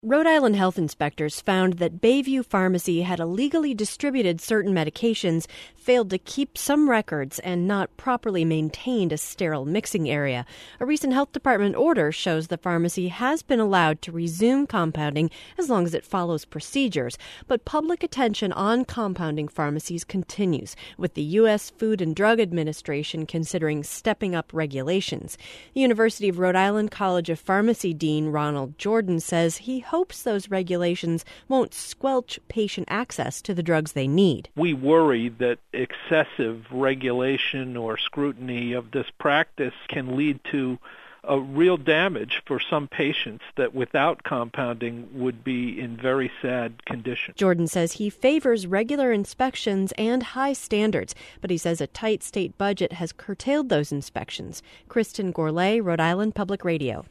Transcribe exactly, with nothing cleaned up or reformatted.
Rhode Island health inspectors found that Bayview Pharmacy had illegally distributed certain medications, failed to keep some records, and not properly maintained a sterile mixing area. A recent health department order shows the pharmacy has been allowed to resume compounding as long as it follows procedures. But public attention on compounding pharmacies continues, with the U S Food and Drug Administration considering stepping up regulations. The University of Rhode Island College of Pharmacy Dean Ronald Jordan says he hopes those regulations won't squelch patient access to the drugs they need. We worry that excessive regulation or scrutiny of this practice can lead to a real damage for some patients that without compounding would be in very sad condition. Jordan says he favors regular inspections and high standards, but he says a tight state budget has curtailed those inspections. Kristen Gourlay, Rhode Island Public Radio.